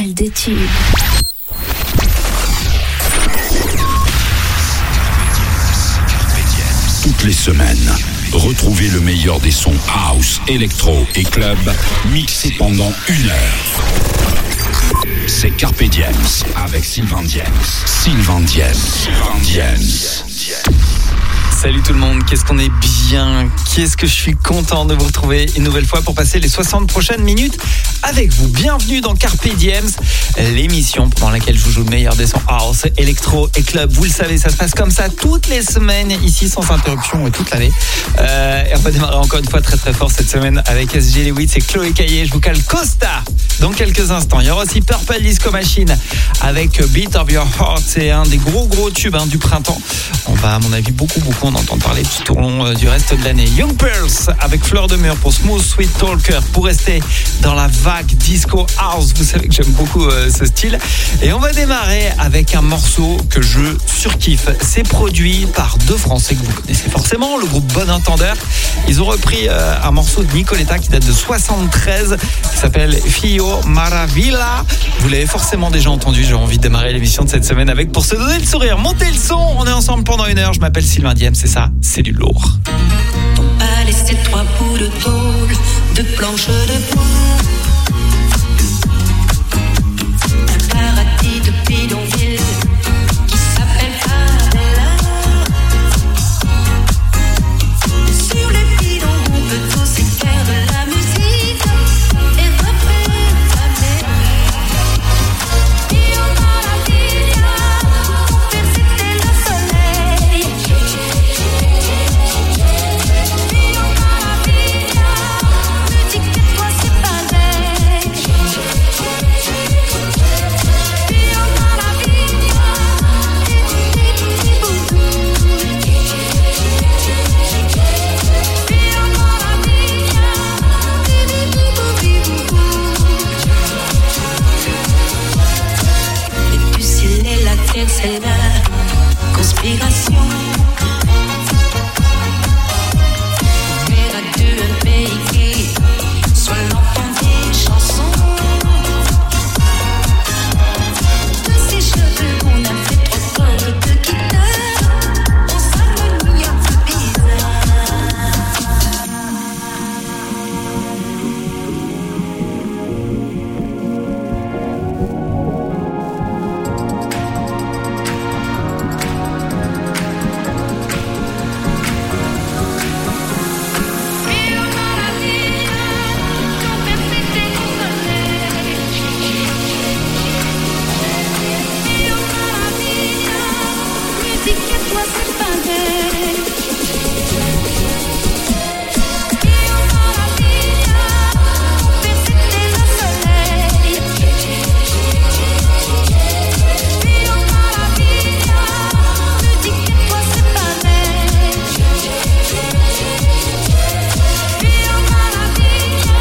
matinale de tubes. Toutes les semaines, retrouvez le meilleur des sons house, électro et club mixés pendant 1 heure. C'est Carpe Diem avec Sylvain Diens. Sylvain Diens. Salut tout le monde, qu'est-ce qu'on est bien, qu'est-ce que je suis content de vous retrouver une nouvelle fois pour passer les 60 prochaines minutes avec vous. Bienvenue dans Carpe Diem, l'émission pendant laquelle je vous joue le meilleur des sons house, électro et club. Vous le savez, ça se passe comme ça toutes les semaines ici sans interruption toute l'année. Et on va démarrer encore une fois très très fort cette semaine avec SG Lewis et Chloé Caillé. Je vous cale Costa dans quelques instants. Il y aura aussi Purple Disco Machine avec Beat of Your Heart. C'est un des gros tubes du printemps. On va à mon avis beaucoup en entendre parler tout au long du reste de l'année. Young Pearls avec Fleur de Mur pour Smooth Sweet Talker pour rester dans la vague disco house. Vous savez que j'aime beaucoup ce style. Et on va démarrer avec un morceau que je surkiffe. C'est produit par 2 Français que vous connaissez forcément, le groupe Bon Entendeur. Ils ont repris un morceau de Nicoletta qui date de 73 qui s'appelle Fio Maravilla. Vous l'avez forcément déjà entendu. J'ai envie de démarrer l'émission de cette semaine avec pour se donner le sourire. Montez le son, on est ensemble pendant 1 heure. Je m'appelle Sylvain Diem, c'est ça, c'est du lourd. Ton palais, c'est 3 bouts de tôle, de planches de bois. Un paradis de bidonville qui s'appelle Favela. Sur les bidons, on peut tous écrire de la musique et refaire la mer. Io Maravilla, mon père c'était le soleil. Io Maravilla, me dis que toi c'est pareil. Io Maravilla, ti boudou. Io Maravilla, les pucelles et la terre, c'est la conspiration. Faire à 2 un pays qui soit l'enfant des chansons. De ses cheveux, on a fait 3 cordes de guitare. On s'harmonie un peu bizarre. Io Maravilla, ton père c'était le soleil. Io Maravilla, musique et toi c'est pareil. Io Maravilla, ton père c'était le soleil. Io Maravilla, musique et toi c'est pareil. Io Maravilla,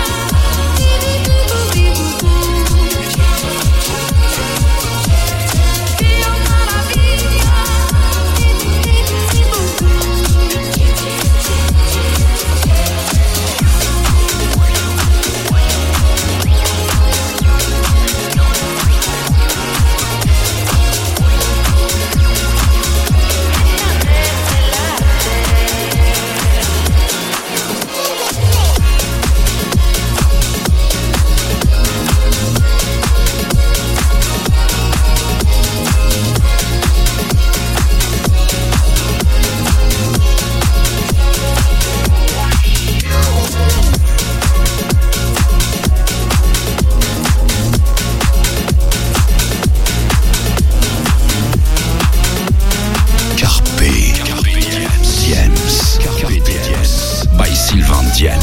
Carpe Diem by Sylvain Diens.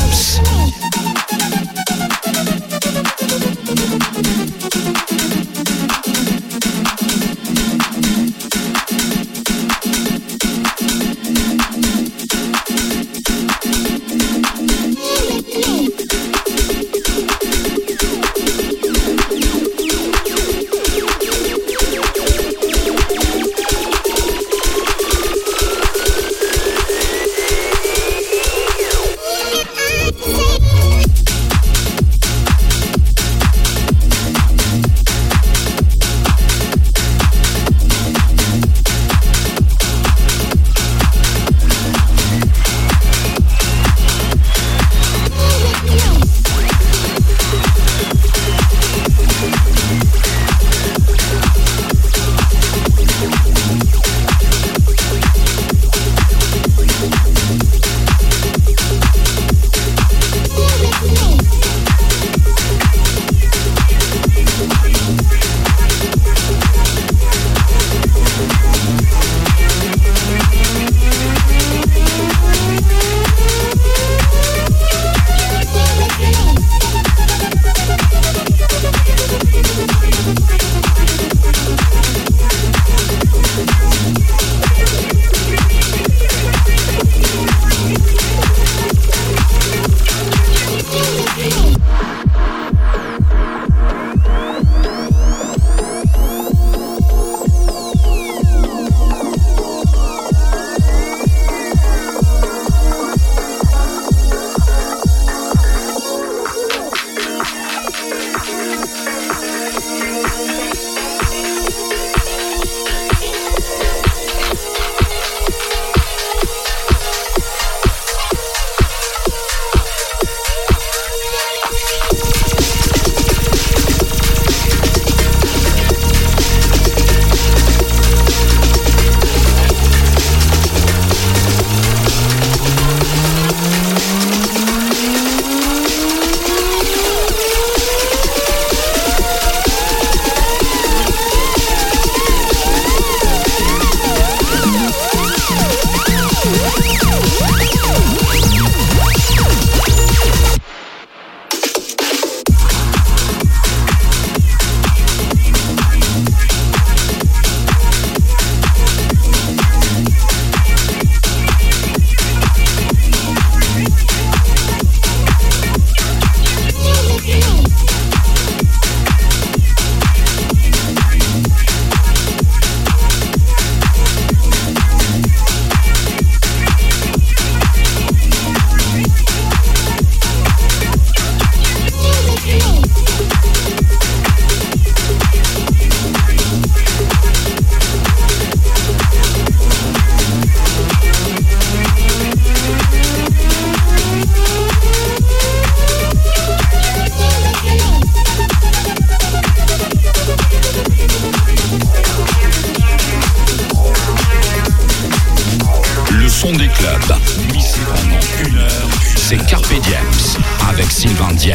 C'est Carpe Diems avec Sylvain Diens.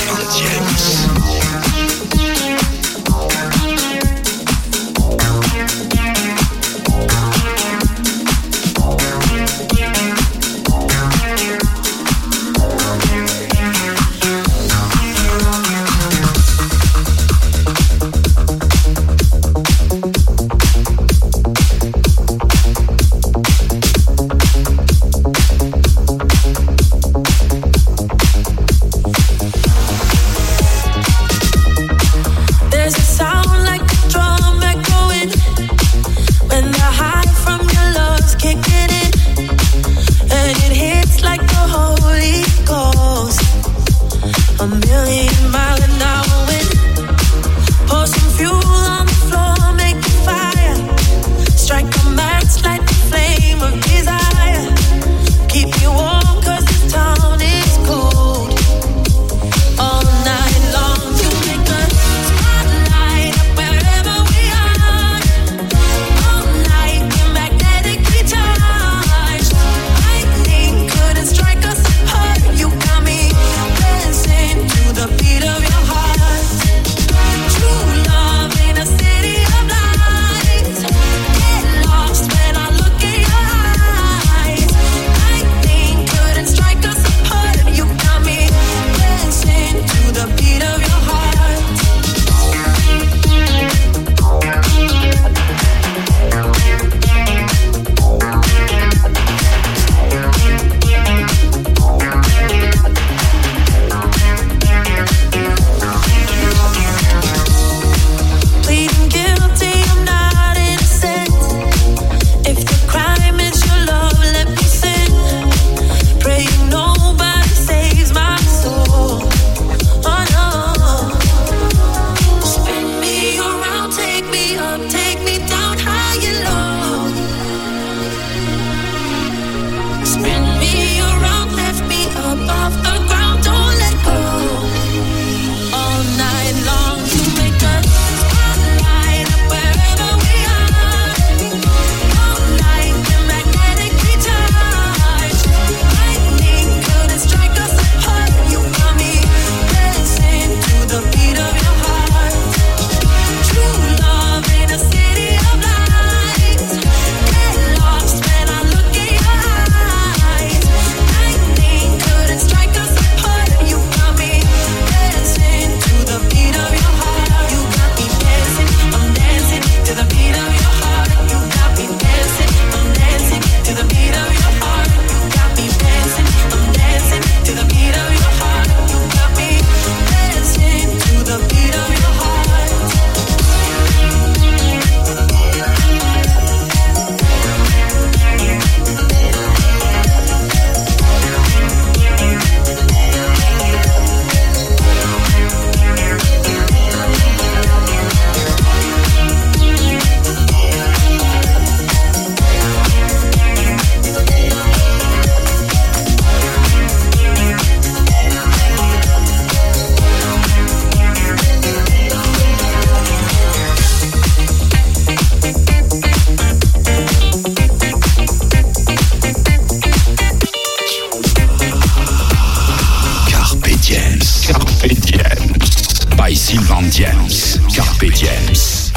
Sylvain Diens, Carpe Diems.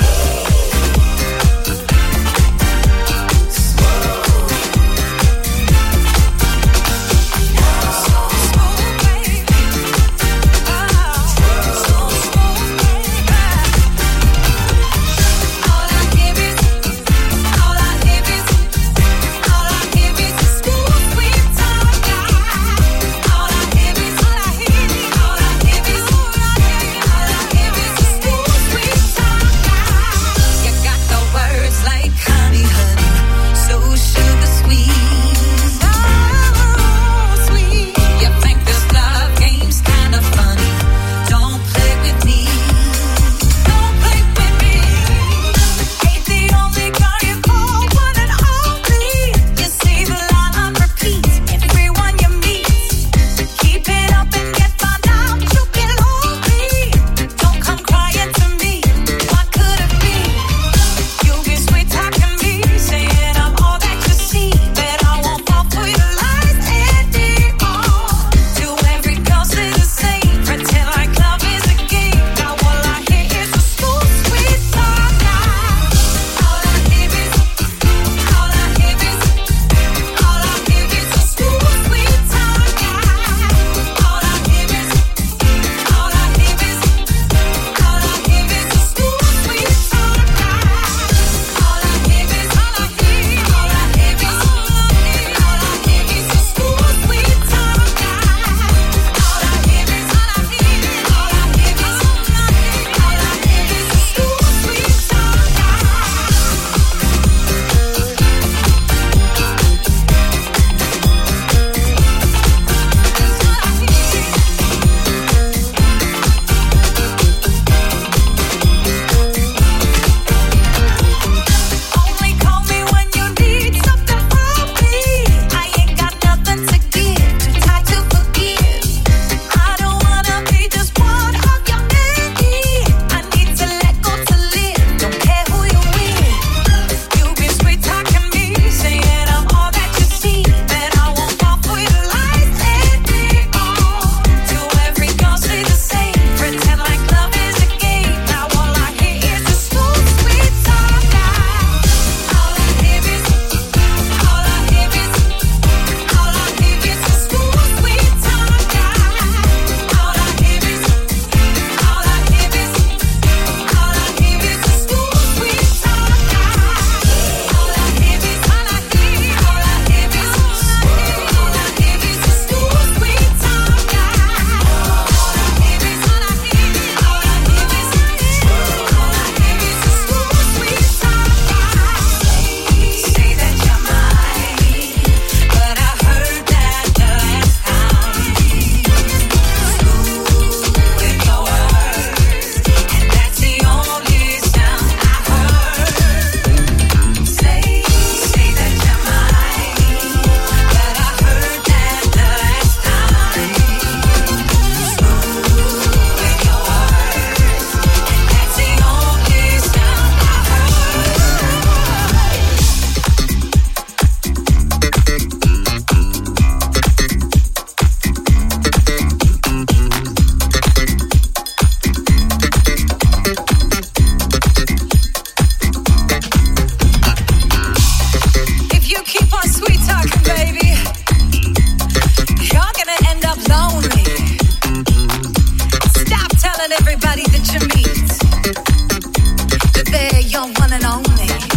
lonely. Stop telling everybody that you meet that they're your one and only.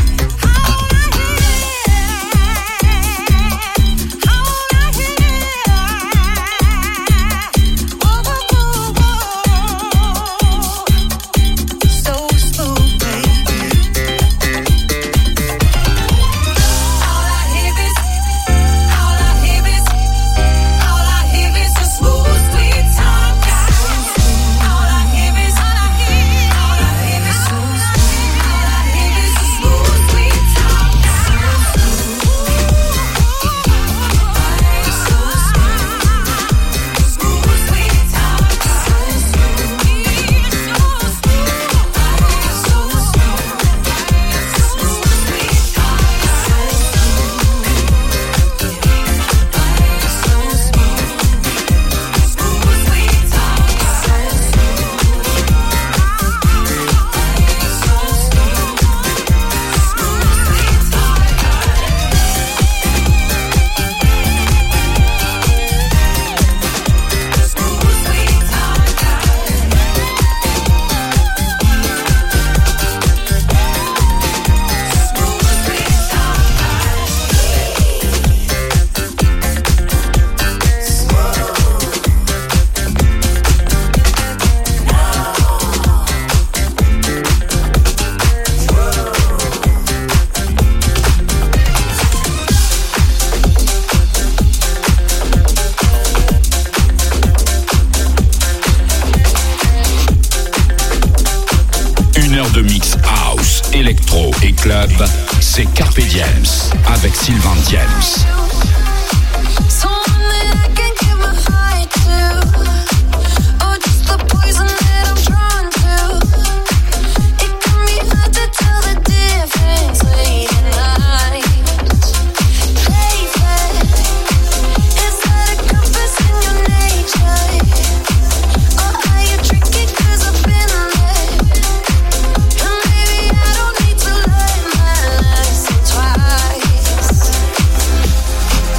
Club, c'est Carpe Diems avec Sylvain Diems. Twice.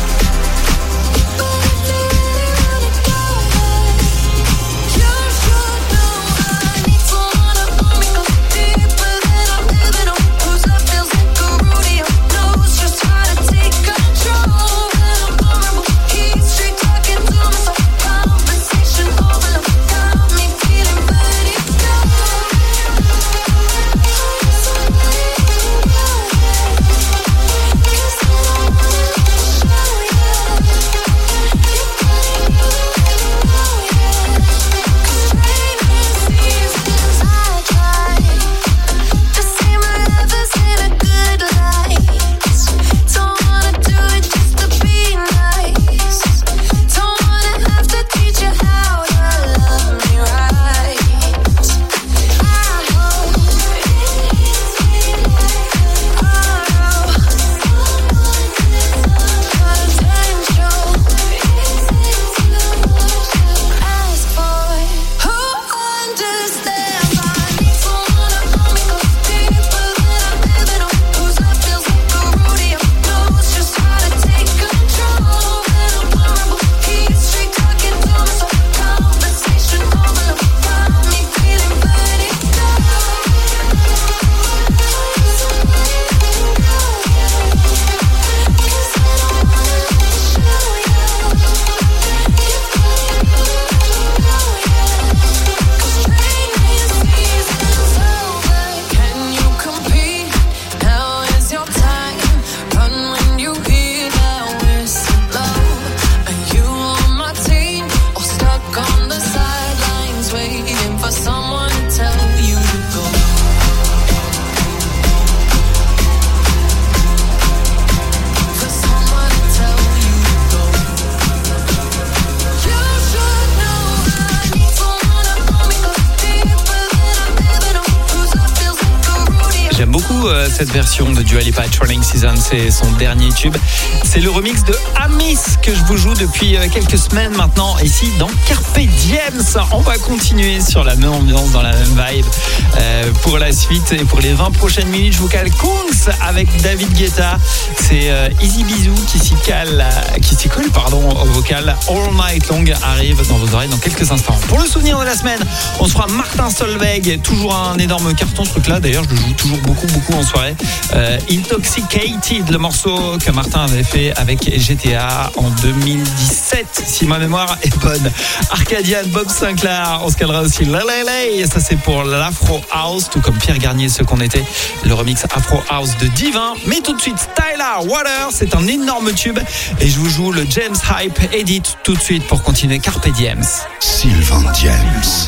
cette version de Dua Lipa, Trailing Season, c'est son dernier tube. C'est le remix de Amis que je vous joue depuis quelques semaines maintenant ici dans Carpe Diem. On va continuer sur la même ambiance, dans la même vibe. Pour la suite et pour les 20 prochaines minutes, je vous cale Kungs avec David Guetta. C'est Easy Bisou qui s'y colle au vocal. All Night Long arrive dans vos oreilles dans quelques instants. Pour le souvenir de la semaine, on se fera Martin Solveig, toujours un énorme carton ce truc-là. D'ailleurs, je le joue toujours beaucoup en soirée. Intoxicated, le morceau que Martin avait fait avec GTA en 2017, si ma mémoire est bonne. Arcadian, Bob Sinclair, on se calera aussi et ça c'est pour l'Afro House, tout comme Pierre Garnier, ce qu'on était, le remix Afro House de Divin. Mais tout de suite, Tyler Water, c'est un énorme tube et je vous joue le James Hype Edit tout de suite pour continuer Carpe Diem. Sylvain Diams.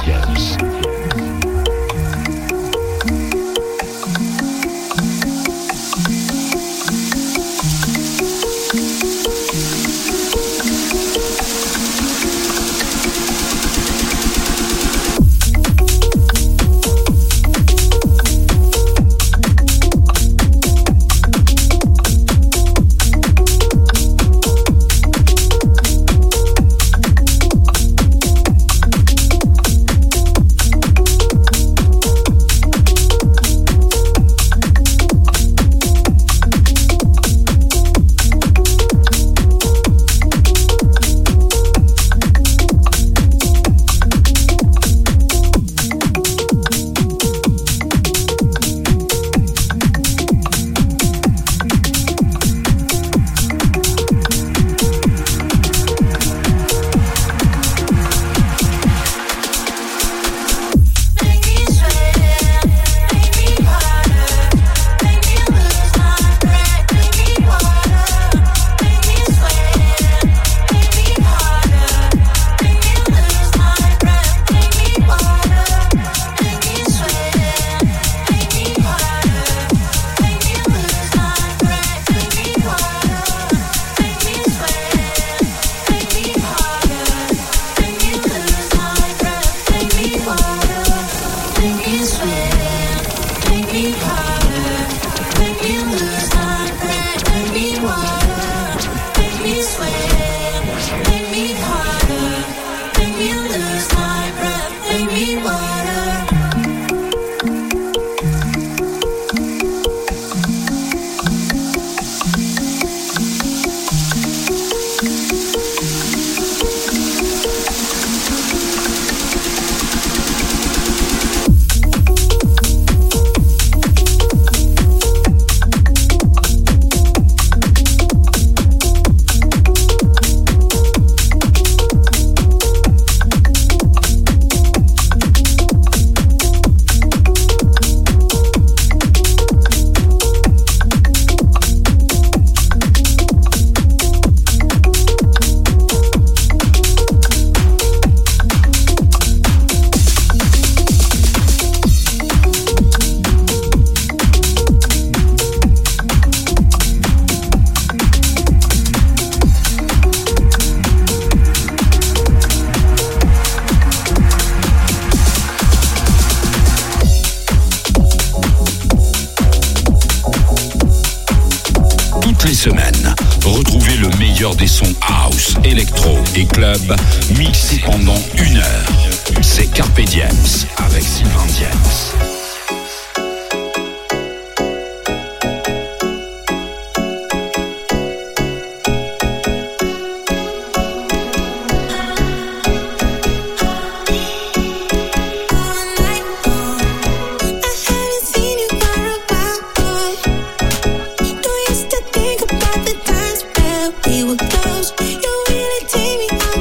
Semaine. Retrouvez le meilleur des sons house, électro et club mixés pendant 1 heure. C'est Carpe Diem avec Sylvain Diams.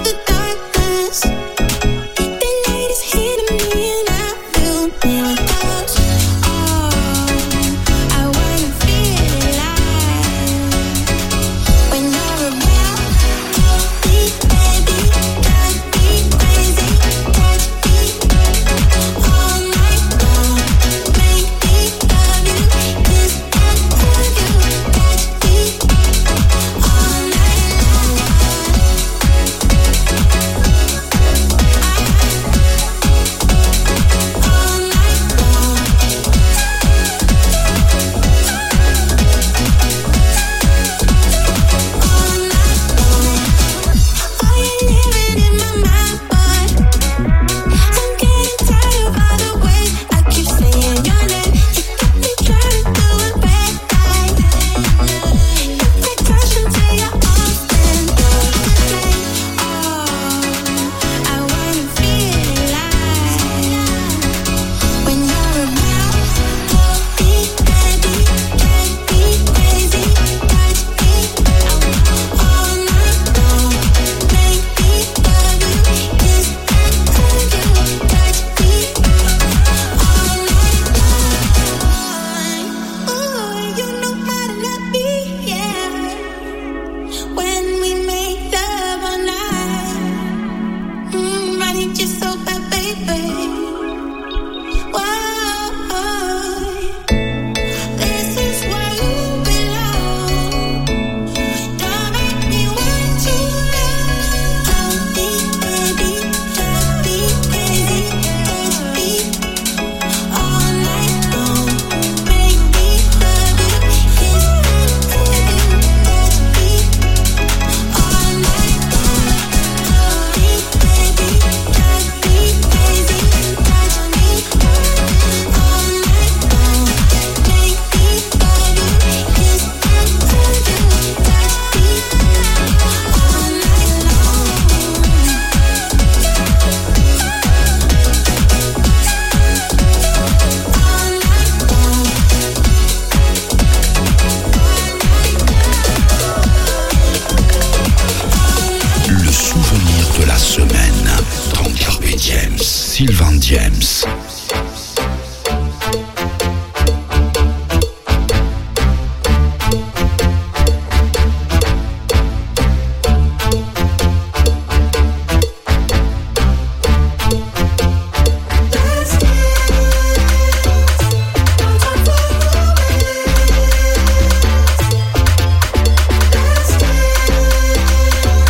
Hitting me and I feel need you so bad, baby. Why? This is where you belong. Don't make me wait too long. Don't be baby, just be crazy, touch me all night long. Make me love you, kiss and tell you, touch me all night long. Don't be baby, just be crazy, touch me all night long. Make me love you, kiss and tell you, touch me all night Le souvenir de la semaine dans Carpe Diem, Sylvain Diems.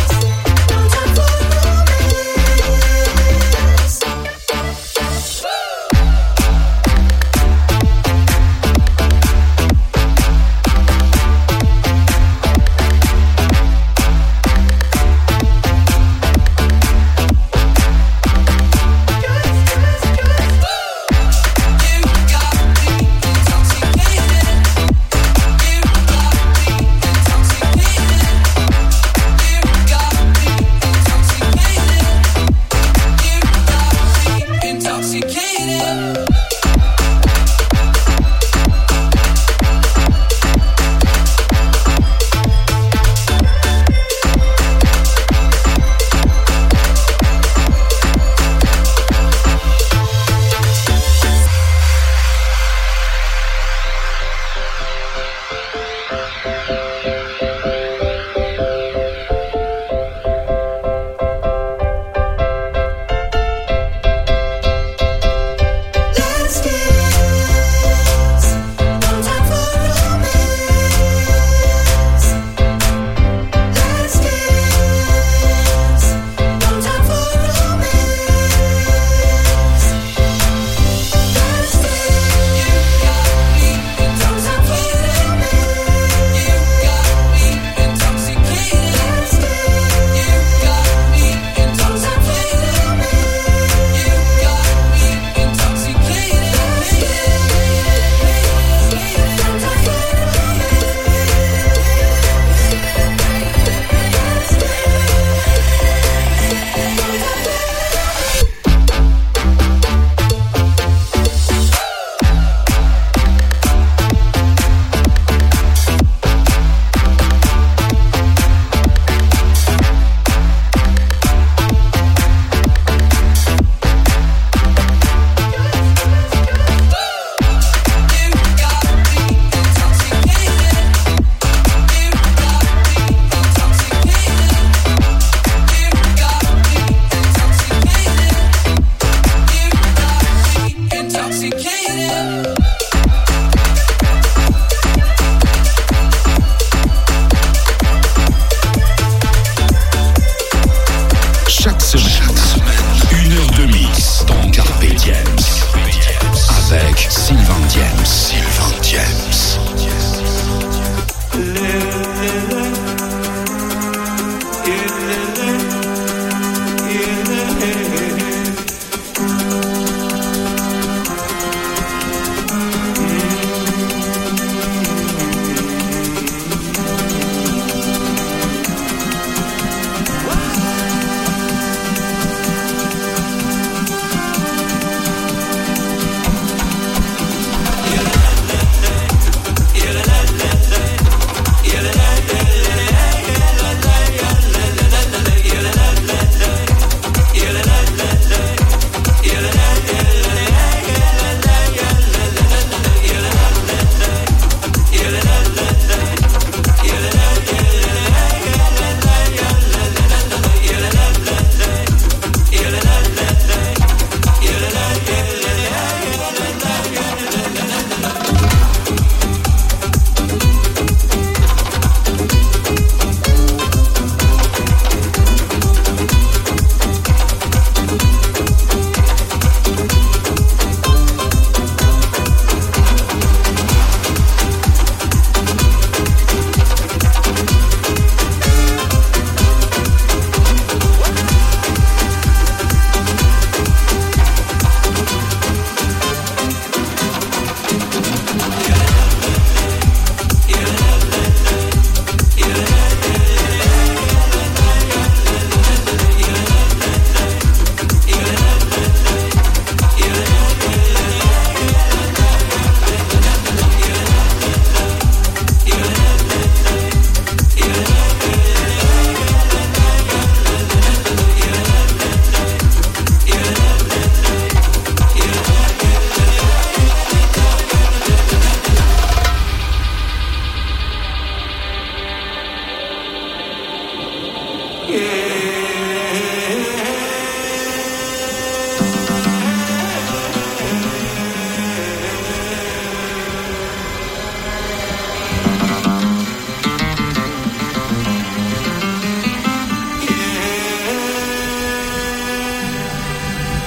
Woo!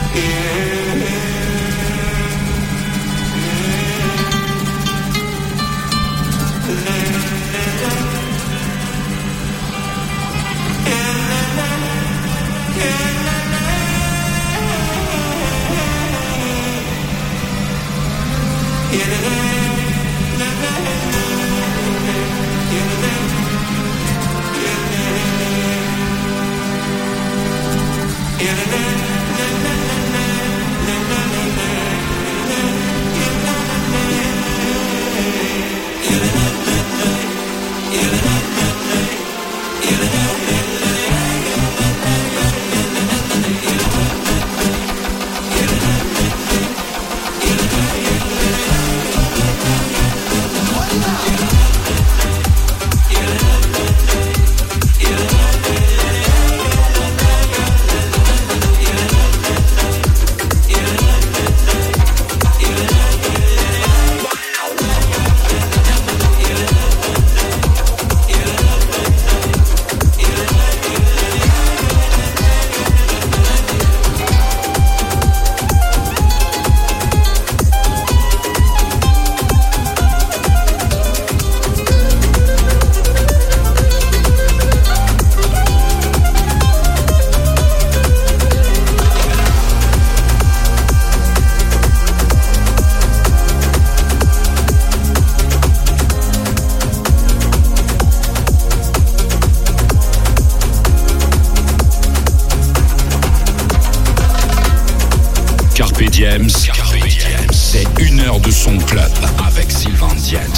C'est 1 heure de son club avec Sylvain Diens.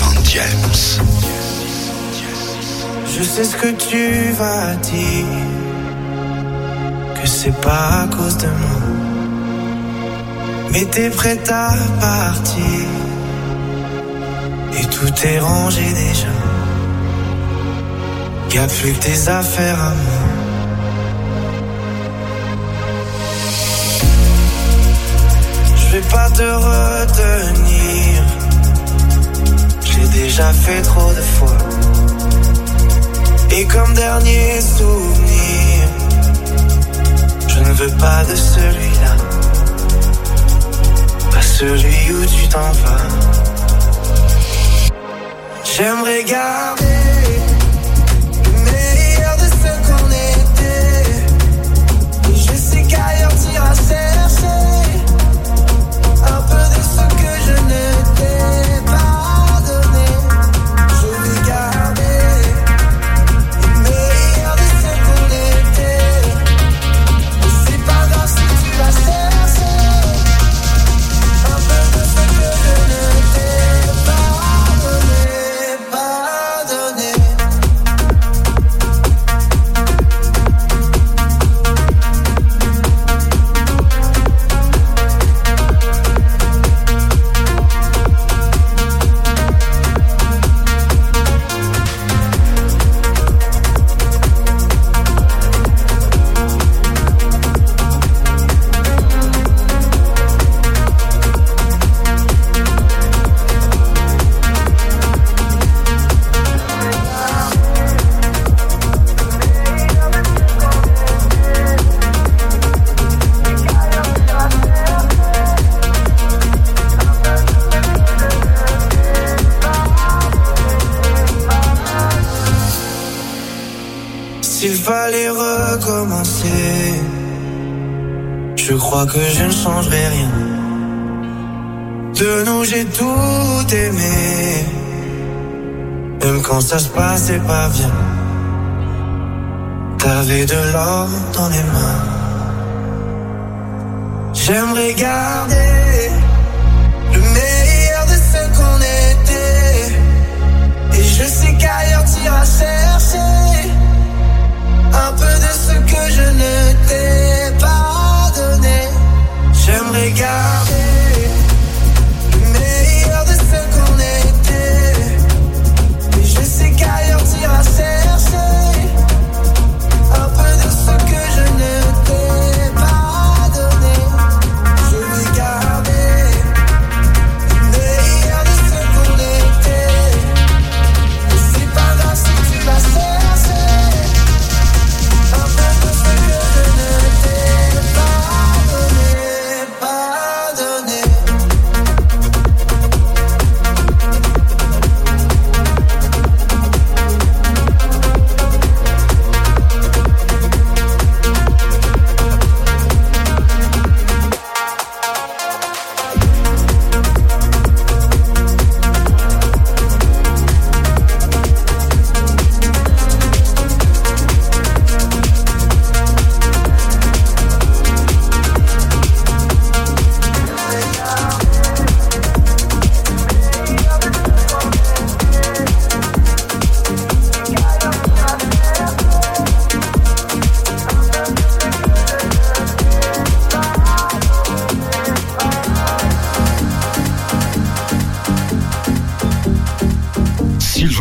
Je sais ce que tu vas dire, que c'est pas à cause de moi, mais t'es prête à partir et tout est rangé déjà. Y'a plus que tes affaires à moi. Je vais pas te retenir, j'ai déjà fait trop de fois. Et comme dernier souvenir, je ne veux pas de celui-là, pas celui où tu t'en vas. J'aimerais garder le meilleur de ce qu'on était, et je sais qu'ailleurs t'iras chercher un peu de ce que je ne t'ai pas donné. Je vais garder le meilleur de ce qu'on était, et c'est pas grave si tu vas chercher un peu de ce que je ne t'ai pas donné. S'il fallait recommencer, je crois que je ne changerai rien. De nous j'ai tout aimé, même quand ça se passait pas bien. T'avais de l'or dans les mains. J'aimerais garder le meilleur de ce qu'on était, et je sais qu'ailleurs t'iras chercher un peu de ce que je ne t'ai pas donné. J'aimerais garder le meilleur de ce qu'on était, et je sais qu'ailleurs t'iras chercher un peu de ce que je ne t'ai pas donné. Je vais garder le meilleur de ce qu'on était, et c'est pas grave si tu vas chercher un peu de ce que je ne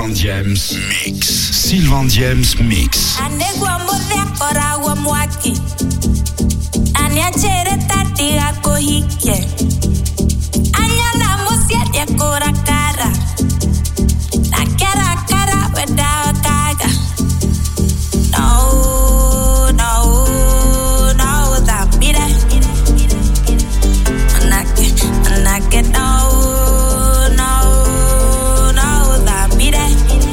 Sylvain Diams Mix. Sylvain Diams Mix. Anegwa modhe kora wa mwaki Anya chere tati ako hike Anya na musia dia kora kara Na kara kara weda kaga No, no, no, that be that Manake, no, no, no, that be that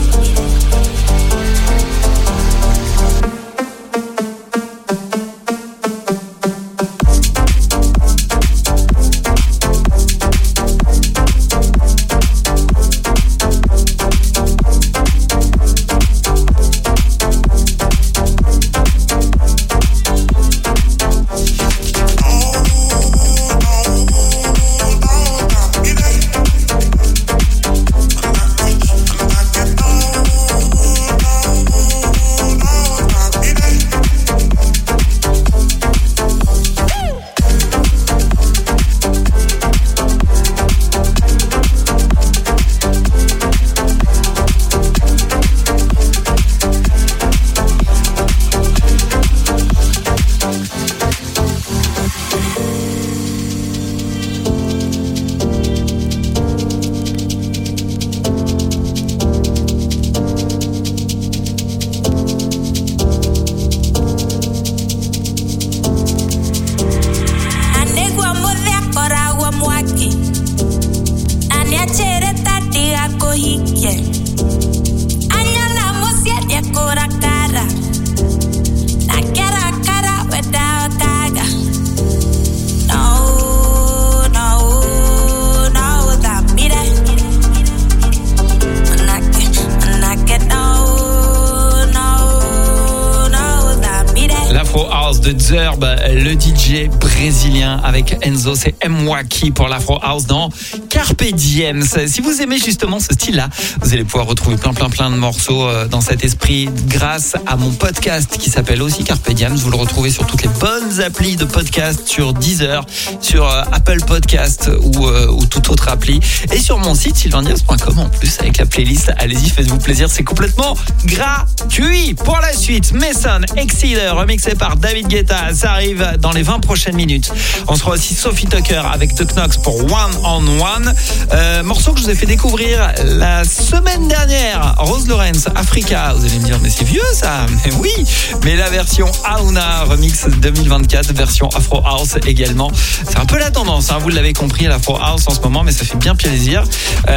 de Zerb, le DJ brésilien avec Enzo, c'est Mwaki pour l'Afro House dans Carpe Diem. Si vous aimez justement ce style-là, vous allez pouvoir retrouver plein de morceaux dans cet esprit grâce à mon podcast qui s'appelle aussi Carpe Diem. Vous le retrouvez sur toutes les bonnes applis de podcast, sur Deezer, sur Apple Podcast ou toute autre appli, et sur mon site sylvaindiams.com en plus avec la playlist. Allez-y, faites-vous plaisir, c'est complètement gratuit. Pour la suite, Mason, Exceeder, remixé par David Guetta, ça arrive dans les 20 prochaines minutes. On sera aussi Sophie Tucker avec The Knox pour One on One. Morceau que je vous ai fait découvrir la semaine dernière, Rose Lawrence, Africa. Vous allez me dire, mais c'est vieux ça. Mais oui, mais la version Auna remix 2024, version Afro House également. C'est un peu la tendance, hein, vous l'avez compris, l'Afro House en ce moment, mais ça fait bien plaisir.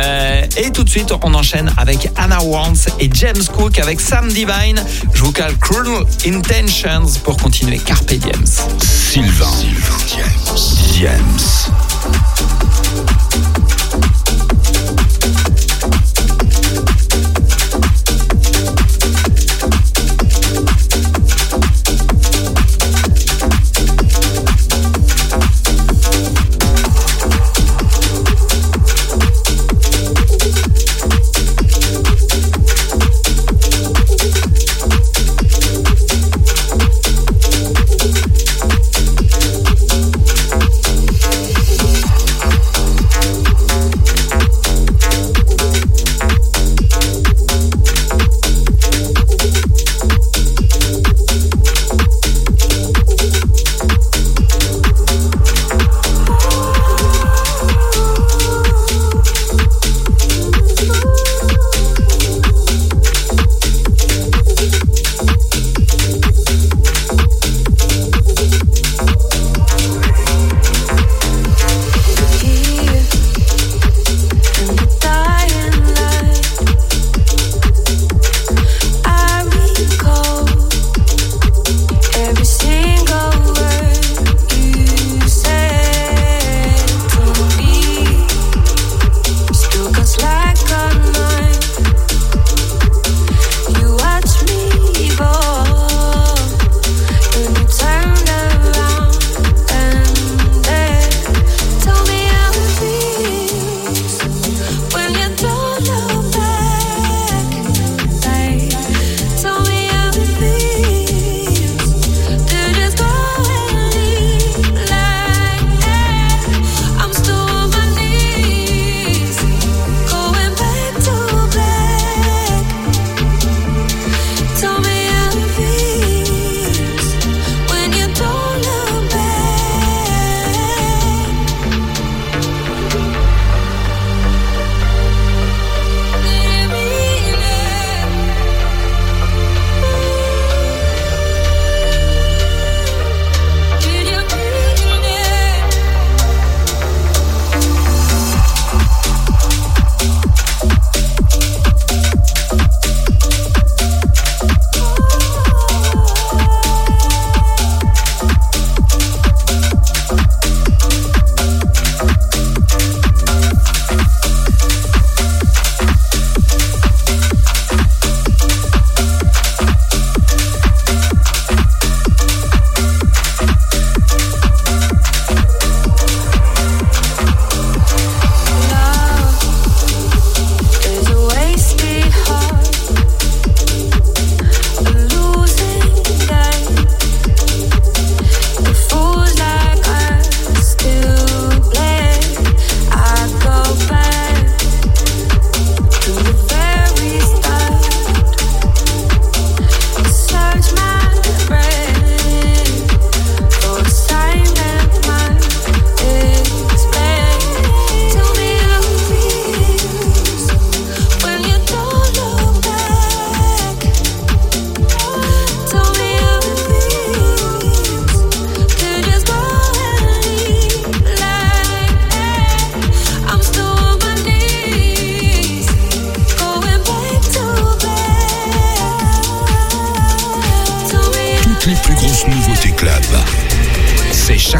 Et tout de suite, on enchaîne avec Anna Wants et James Cook avec Sam Divine. Je vous cale Cruel Intentions pour continuer Carpe Diem. Sylvain Diams.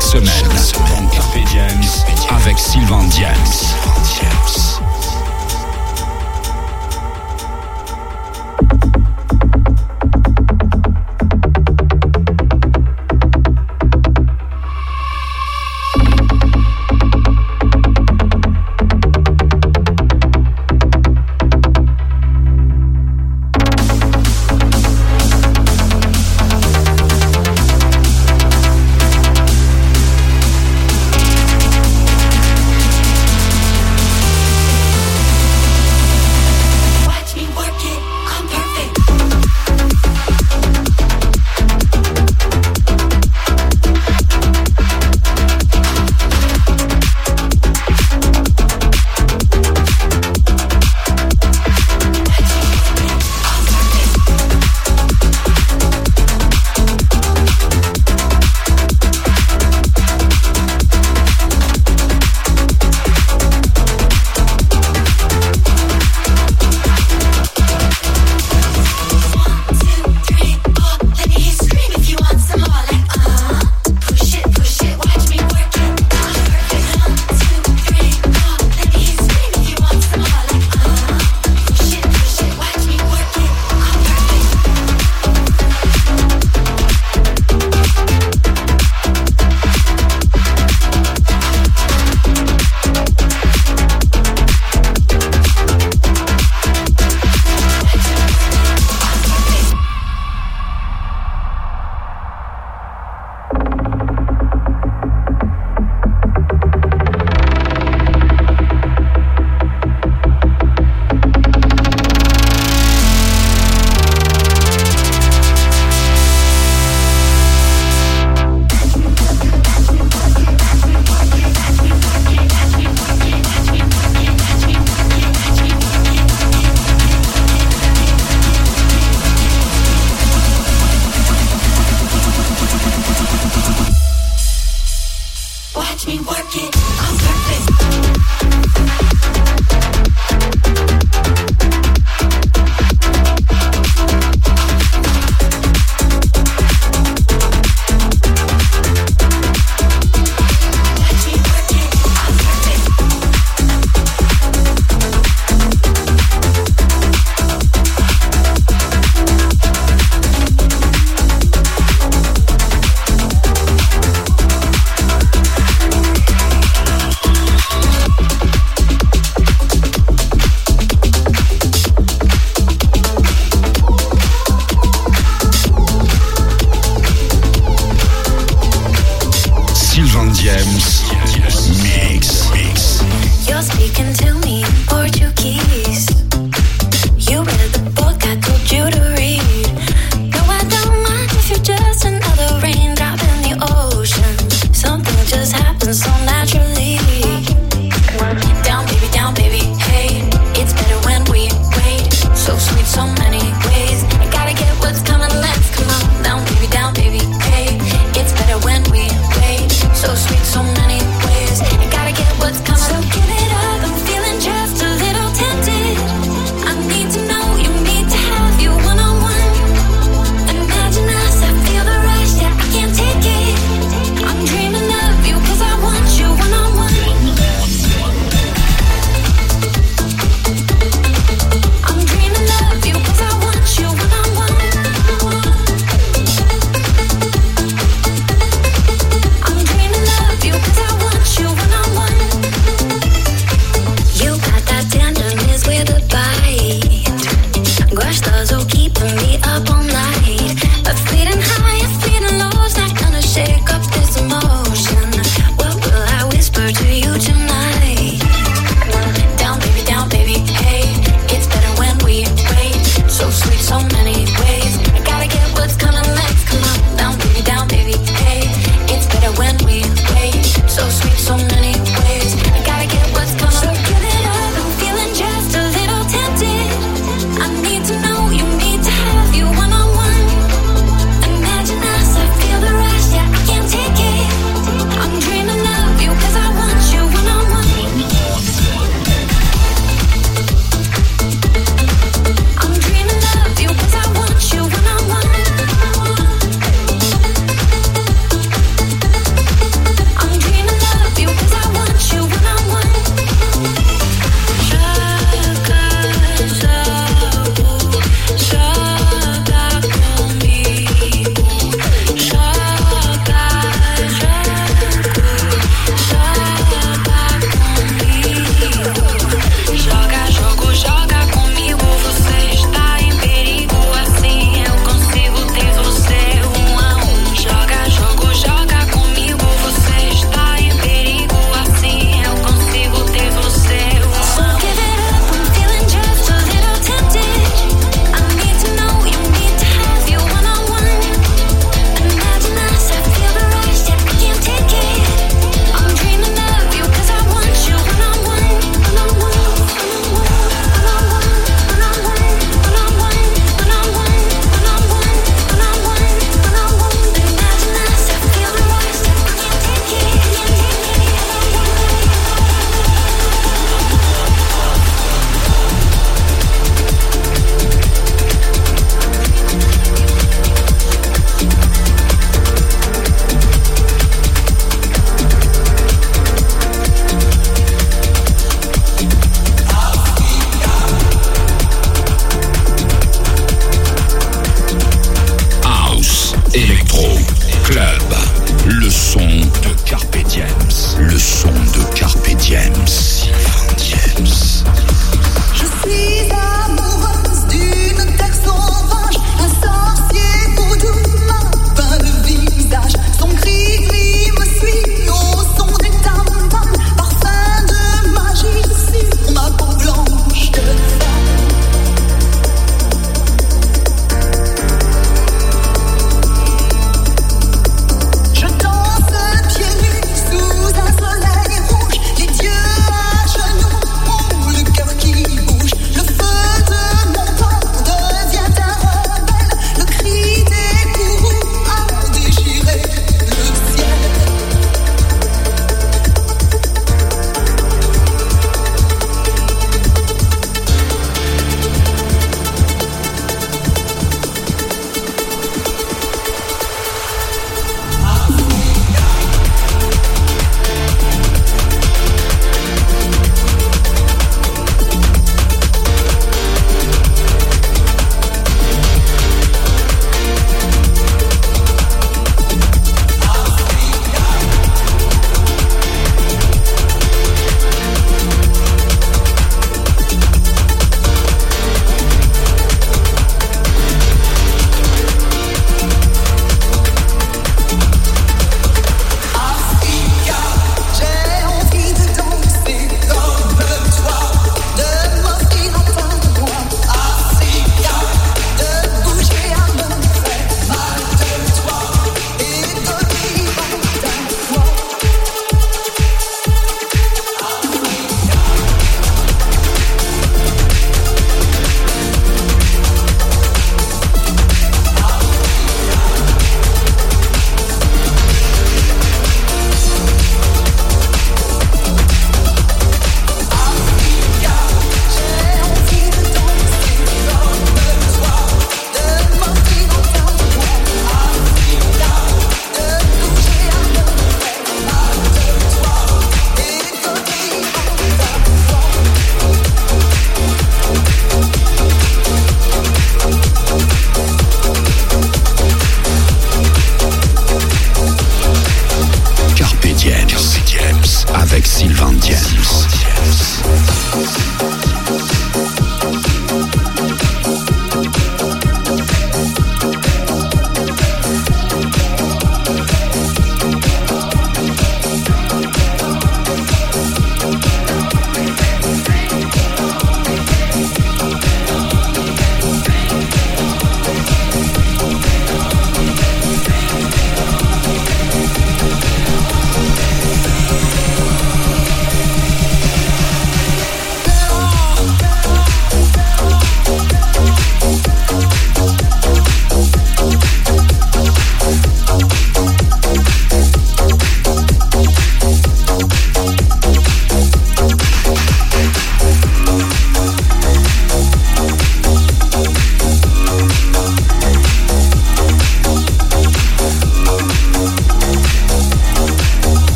chaque semaine dans Carpe Diem avec Sylvain Diams. Tempted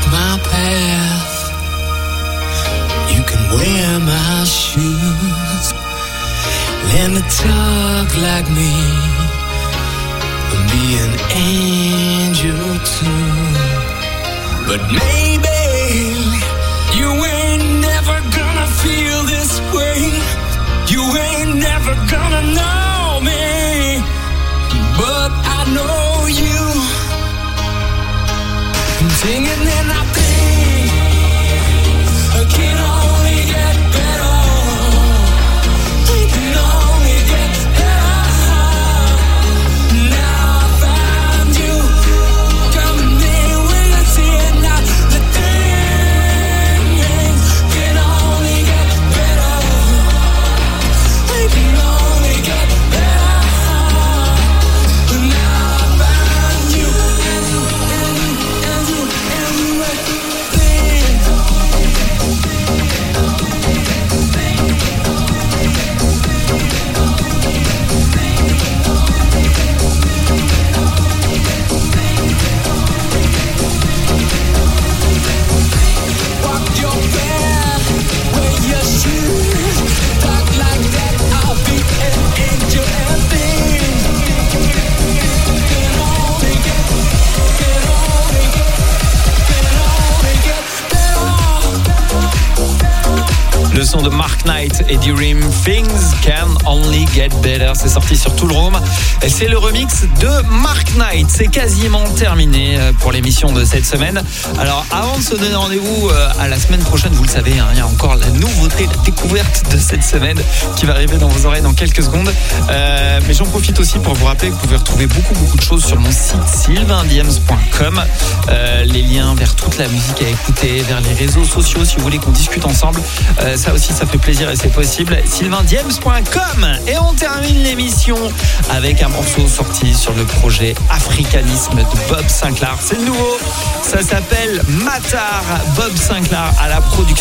my path. You can wear my shoes. Learn to talk like me. And be an angel too. But maybe you ain't never gonna feel this way. You ain't never gonna know me. But I know you. I'm singing and I think I can only get better. It can only get better. Now I found you. Coming in when I see it now. The things can only get better. It can only get better. Now I found you. And you, and you, and you, and you, walk your path, wear your shoes, talk like that. I'll be an angel and things can only get better. Le son de Mark Knight et D-Ream, Things Can Only Get Better. C'est sorti sur Tool Room. Et c'est le remix de Mark Knight. C'est quasiment terminé pour l'émission de cette semaine. Alors, avant de se donner rendez-vous à la semaine prochaine, vous le savez, hein, il y a encore la nouveauté, la découverte de cette semaine qui va arriver dans vos oreilles dans quelques secondes. Mais j'en profite aussi pour vous rappeler que vous pouvez retrouver beaucoup de choses sur mon site sylvaindiems.com. Les liens vers toute la musique à écouter, vers les réseaux sociaux si vous voulez qu'on discute ensemble. Ça aussi, ça fait plaisir et c'est possible. sylvaindiems.com. Et on termine l'émission avec un morceau sorti sur le projet Africanisme de Bob Sinclar. C'est le nouveau. Ça s'appelle Matar. Bob Sinclar à la production.